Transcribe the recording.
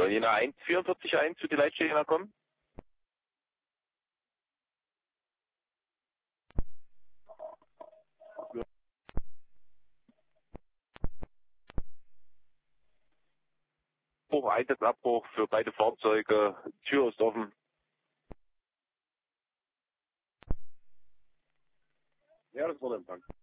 Jena 144 für die Leitstelle Jena kommen. Einsatzabbruch für beide Fahrzeuge. Tür ist offen. Ja, das wurde empfangen.